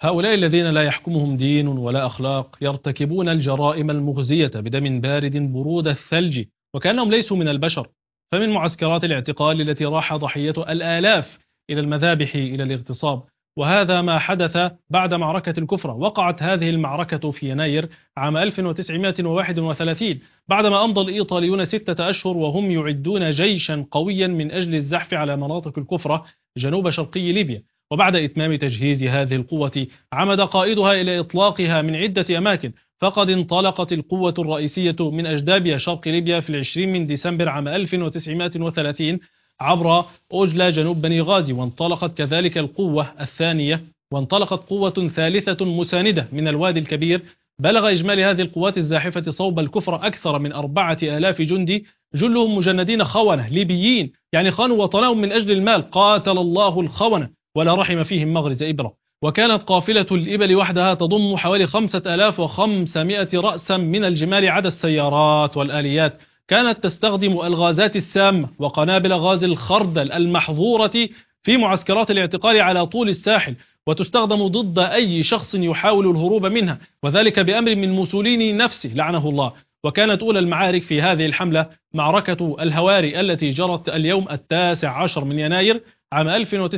هؤلاء الذين لا يحكمهم دين ولا أخلاق يرتكبون الجرائم المخزية بدم بارد برود الثلج، وكأنهم ليسوا من البشر. فمن معسكرات الاعتقال التي راح ضحيتها الآلاف إلى المذابح إلى الاغتصاب. وهذا ما حدث بعد معركة الكفرة. وقعت هذه المعركة في يناير عام 1931، بعدما أمضى الإيطاليون 6 أشهر وهم يعدون جيشا قويا من أجل الزحف على مناطق الكفرة جنوب شرقي ليبيا. وبعد إتمام تجهيز هذه القوة عمد قائدها إلى إطلاقها من عدة أماكن، فقد انطلقت القوة الرئيسية من أجدابيا شرق ليبيا في 20 من ديسمبر عام 1930 عبر أوجلا جنوب بني غازي، وانطلقت كذلك القوة الثانية، وانطلقت قوة ثالثة مساندة من الوادي الكبير. بلغ إجمالي هذه القوات الزاحفة صوب الكفر أكثر من 4000 جندي، جلهم مجندين خونة ليبيين، يعني خانوا وطنهم من أجل المال. قاتل الله الخونة ولا رحم فيهم مغرز إبرة. وكانت قافلة الإبل وحدها تضم حوالي 5500 رأسا من الجمال عدا السيارات والآليات. كانت تستخدم الغازات السامة وقنابل غاز الخردل المحظورة في معسكرات الاعتقال على طول الساحل، وتستخدم ضد أي شخص يحاول الهروب منها، وذلك بأمر من موسوليني نفسه لعنه الله. وكانت أولى المعارك في هذه الحملة معركة الهواري التي جرت اليوم 19 من يناير عام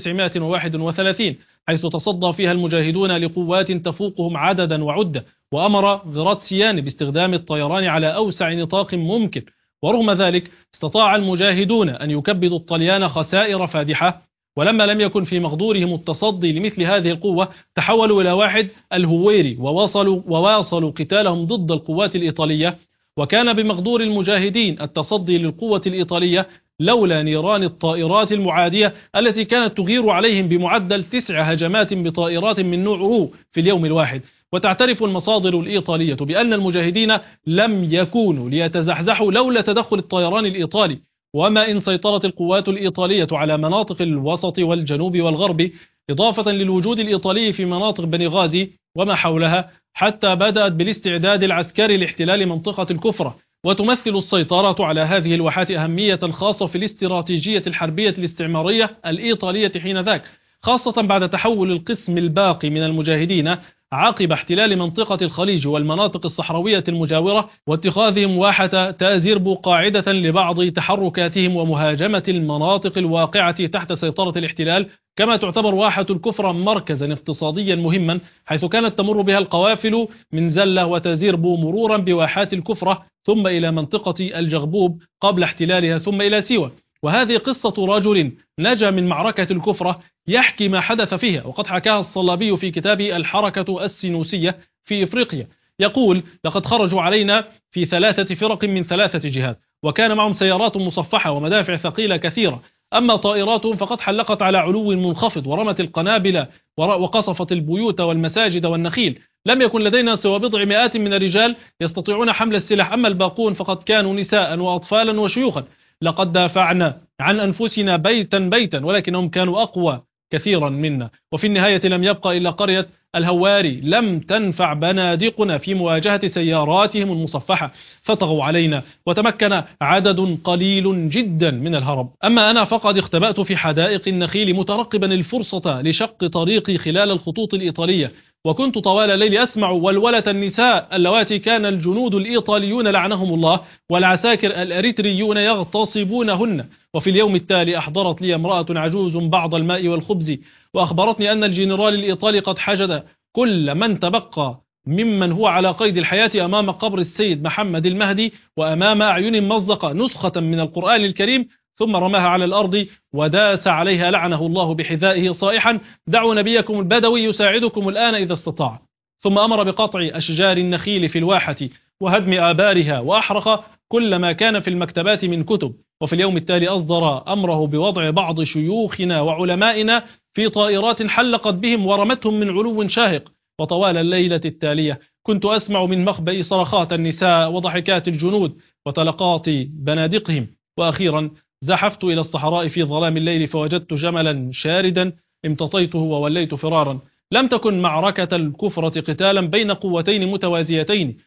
1931، حيث تصدى فيها المجاهدون لقوات تفوقهم عددا وعدة، وأمر غراتسيان باستخدام الطيران على أوسع نطاق ممكن. ورغم ذلك استطاع المجاهدون أن يكبدوا الطليان خسائر فادحة، ولما لم يكن في مقدورهم التصدي لمثل هذه القوة تحولوا إلى واحد الهويري وواصلوا قتالهم ضد القوات الإيطالية. وكان بمقدور المجاهدين التصدي للقوة الإيطالية لولا نيران الطائرات المعادية التي كانت تغير عليهم بمعدل 9 هجمات بطائرات من نوع رو في اليوم الواحد. وتعترف المصادر الإيطالية بأن المجاهدين لم يكونوا ليتزحزحوا لولا تدخل الطيران الإيطالي. وما إن سيطرت القوات الإيطالية على مناطق الوسط والجنوب والغرب، إضافة للوجود الإيطالي في مناطق بني غازي وما حولها، حتى بدأت بالاستعداد العسكري لاحتلال منطقة الكفرة. وتمثل السيطرة على هذه الواحات أهمية خاصة في الاستراتيجية الحربية الاستعمارية الإيطالية حينذاك، خاصة بعد تحول القسم الباقي من المجاهدين عقب احتلال منطقة الخليج والمناطق الصحراوية المجاورة، واتخاذهم واحة تازيربو قاعدة لبعض تحركاتهم ومهاجمة المناطق الواقعة تحت سيطرة الاحتلال. كما تعتبر واحة الكفرة مركزا اقتصاديا مهما، حيث كانت تمر بها القوافل من زلة وتازيربو مرورا بواحات الكفرة ثم إلى منطقة الجغبوب قبل احتلالها ثم إلى سيوة. وهذه قصة رجل نجا من معركة الكفرة يحكي ما حدث فيها، وقد حكاها الصلابي في كتابه الحركة السنوسية في إفريقيا. يقول: لقد خرجوا علينا في 3 فرق من 3 جهات، وكان معهم سيارات مصفحة ومدافع ثقيلة كثيرة، أما طائراتهم فقد حلقت على علو منخفض ورمت القنابل وقصفت البيوت والمساجد والنخيل. لم يكن لدينا سوى بضع مئات من الرجال يستطيعون حمل السلاح، أما الباقون فقد كانوا نساء وأطفالا وشيوخا. لقد دافعنا عن أنفسنا بيتا بيتا، ولكنهم كانوا أقوى كثيرا منا. وفي النهاية لم يبقى إلا قرية الهواري لم تنفع بنادقنا في مواجهة سياراتهم المصفحة، فطغوا علينا وتمكن عدد قليل جدا من الهرب. أما أنا فقد اختبأت في حدائق النخيل مترقبا الفرصة لشق طريقي خلال الخطوط الإيطالية، وكنت طوال الليل أسمع ولولة النساء اللواتي كان الجنود الإيطاليون لعنهم الله والعساكر الأريتريون يغتصبونهن. وفي اليوم التالي أحضرت لي امرأة عجوز بعض الماء والخبز، وأخبرتني أن الجنرال الإيطالي قد حشد كل من تبقى ممن هو على قيد الحياة أمام قبر السيد محمد المهدي وأمام أعين مزقة نسخة من القرآن الكريم، ثم رماها على الأرض وداس عليها لعنه الله بحذائه صائحا: دعوا نبيكم البدوي يساعدكم الآن إذا استطاع. ثم أمر بقطع أشجار النخيل في الواحة وهدم آبارها، وأحرق كل ما كان في المكتبات من كتب. وفي اليوم التالي أصدر أمره بوضع بعض شيوخنا وعلمائنا في طائرات حلقت بهم ورمتهم من علو شاهق. وطوال الليلة التالية كنت أسمع من مخبأ صرخات النساء وضحكات الجنود وطلقات بنادقهم. وأخيرا زحفت إلى الصحراء في ظلام الليل فوجدت جملا شاردا امتطيته ووليت فرارا. لم تكن معركة الكفرة قتالا بين قوتين متوازيتين،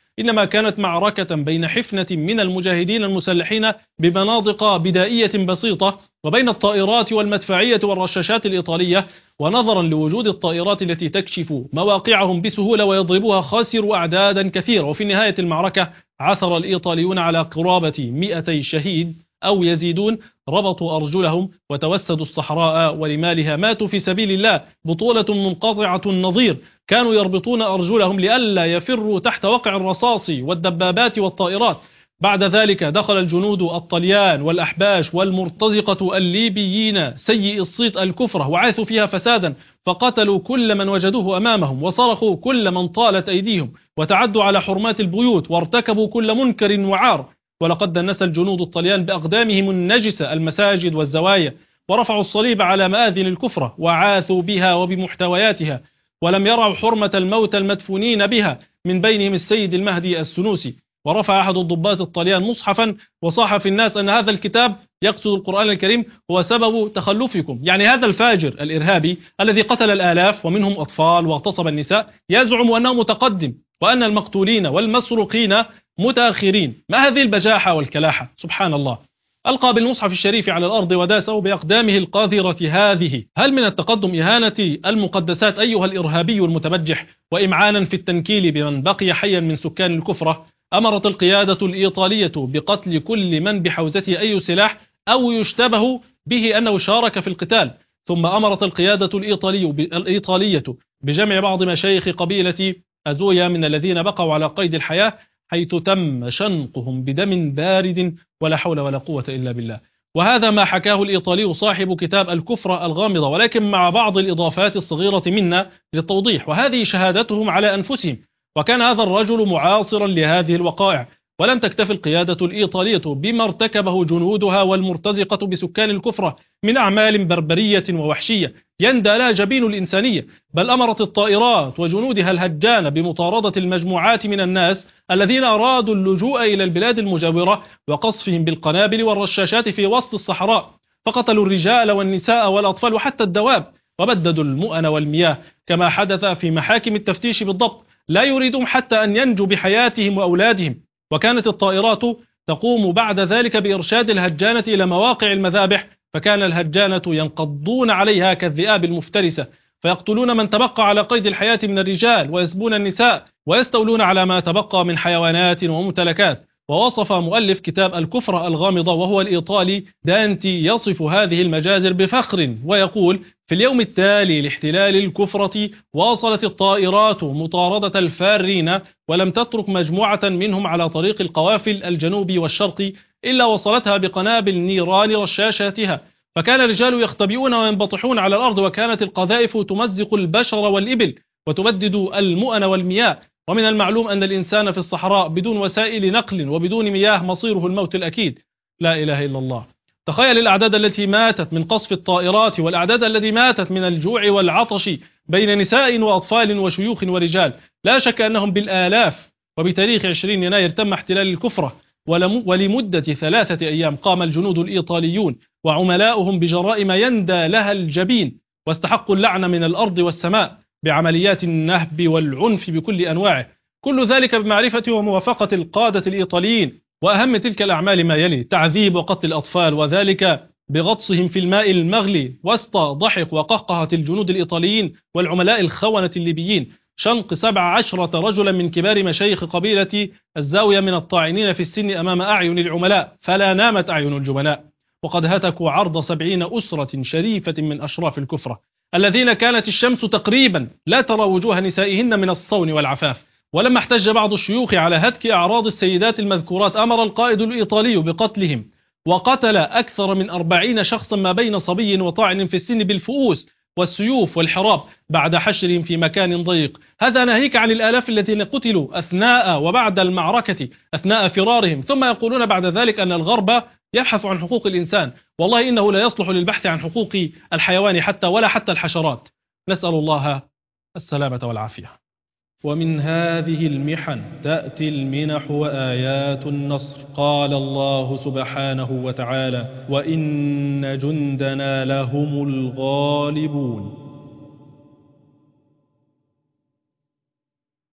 إنما كانت معركة بين حفنة من المجاهدين المسلحين بمناطق بدائية بسيطة وبين الطائرات والمدفعية والرشاشات الإيطالية. ونظرا لوجود الطائرات التي تكشف مواقعهم بسهولة ويضربوها خاسروا أعدادا كثيرة. وفي نهاية المعركة عثر الإيطاليون على قرابة 200 شهيد أو يزيدون، ربطوا أرجلهم وتوسدوا الصحراء ولمالها، ماتوا في سبيل الله. بطولة منقطعة النظير، كانوا يربطون أرجلهم لئلا يفروا تحت وقع الرصاص والدبابات والطائرات. بعد ذلك دخل الجنود الطليان والأحباش والمرتزقة الليبيين سيء الصيت الكفرة وعاثوا فيها فسادا، فقتلوا كل من وجدوه أمامهم وصرخوا كل من طالت أيديهم وتعدوا على حرمات البيوت وارتكبوا كل منكر وعار. ولقد دنس الجنود الطليان بأقدامهم النجسة المساجد والزوايا، ورفعوا الصليب على مآذن الكفرة وعاثوا بها وبمحتوياتها، ولم يرعوا حرمة الموت المدفونين بها، من بينهم السيد المهدي السنوسي. ورفع أحد الضباط الطليان مصحفا وصاح في الناس أن هذا الكتاب يقصد القرآن الكريم هو سبب تخلفكم. يعني هذا الفاجر الإرهابي الذي قتل الآلاف ومنهم أطفال واغتصب النساء يزعم أنه متقدم وأن المقتولين والمسروقين متأخرين. ما هذه البجاحة والكلاحة؟ سبحان الله. ألقى بالمصحف الشريف على الأرض وداسه بأقدامه القاذرة هذه. هل من التقدم إهانة المقدسات أيها الإرهابي المتبجح وإمعانا في التنكيل بمن بقي حيا من سكان الكفرة؟ أمرت القيادة الإيطالية بقتل كل من بحوزته أي سلاح أو يشتبه به أنه شارك في القتال. ثم أمرت القيادة الإيطالية بجمع بعض مشايخ قبيلة أزويا من الذين بقوا على قيد الحياة، حيث تم شنقهم بدم بارد، ولا حول ولا قوة إلا بالله. وهذا ما حكاه الإيطالي صاحب كتاب الكفرة الغامضة، ولكن مع بعض الإضافات الصغيرة منا للتوضيح، وهذه شهادتهم على أنفسهم. وكان هذا الرجل معاصرا لهذه الوقائع. ولم تكتف القيادة الإيطالية بما ارتكبه جنودها والمرتزقة بسكان الكفرة من أعمال بربرية ووحشية يندى لها جبين الإنسانية، بل أمرت الطائرات وجنودها الهجان بمطاردة المجموعات من الناس الذين أرادوا اللجوء إلى البلاد المجاورة وقصفهم بالقنابل والرشاشات في وسط الصحراء، فقتلوا الرجال والنساء والأطفال وحتى الدواب، وبددوا المؤن والمياه كما حدث في محاكم التفتيش بالضبط. لا يريدون حتى أن ينجوا بحياتهم وأولادهم. وكانت الطائرات تقوم بعد ذلك بإرشاد الهجانة إلى مواقع المذابح، فكان الهجانة ينقضون عليها كالذئاب المفترسة، فيقتلون من تبقى على قيد الحياة من الرجال ويسبون النساء ويستولون على ما تبقى من حيوانات وممتلكات. ووصف مؤلف كتاب الكفرة الغامضة وهو الإيطالي دانتي يصف هذه المجازر بفخر ويقول: في اليوم التالي لاحتلال الكفرة واصلت الطائرات مطاردة الفارين، ولم تترك مجموعة منهم على طريق القوافل الجنوبي والشرقي إلا وصلتها بقنابل نيران رشاشاتها، فكان الرجال يختبئون وينبطحون على الأرض، وكانت القذائف تمزق البشر والإبل وتبدد المؤن والمياه. ومن المعلوم أن الإنسان في الصحراء بدون وسائل نقل وبدون مياه مصيره الموت الأكيد. لا إله إلا الله. تخيل الأعداد التي ماتت من قصف الطائرات، والأعداد التي ماتت من الجوع والعطش بين نساء وأطفال وشيوخ ورجال، لا شك أنهم بالآلاف. وبتاريخ 20 يناير تم احتلال الكفرة، ولمدة 3 أيام قام الجنود الإيطاليون وعملاؤهم بجرائم يندى لها الجبين، واستحقوا اللعنة من الأرض والسماء بعمليات النهب والعنف بكل أنواعه. كل ذلك بمعرفة وموافقة القادة الإيطاليين. وأهم تلك الأعمال ما يلي: تعذيب وقتل الأطفال، وذلك بغطسهم في الماء المغلي وسط ضحك وقهقهة الجنود الإيطاليين والعملاء الخونة الليبيين، شنق 17 رجلا من كبار مشايخ قبيلة الزاوية من الطاعنين في السن أمام أعين العملاء، فلا نامت أعين الجبناء. وقد هتكوا عرض 70 أسرة شريفة من أشراف الكفرة، الذين كانت الشمس تقريبا لا ترى وجوه نسائهن من الصون والعفاف. ولما احتج بعض الشيوخ على هتك أعراض السيدات المذكورات، أمر القائد الإيطالي بقتلهم، وقتل أكثر من 40 شخصا ما بين صبي وطاعن في السن بالفؤوس والسيوف والحراب بعد حشرهم في مكان ضيق. هذا ناهيك عن الآلاف الذين قتلوا أثناء وبعد المعركة أثناء فرارهم. ثم يقولون بعد ذلك أن الغرب يبحث عن حقوق الإنسان. والله إنه لا يصلح للبحث عن حقوق الحيوان ولا حتى الحشرات. نسأل الله السلامة والعافية. ومن هذه المحن تأتي المنح وآيات النصر. قال الله سبحانه وتعالى: وإن جندنا لهم الغالبون.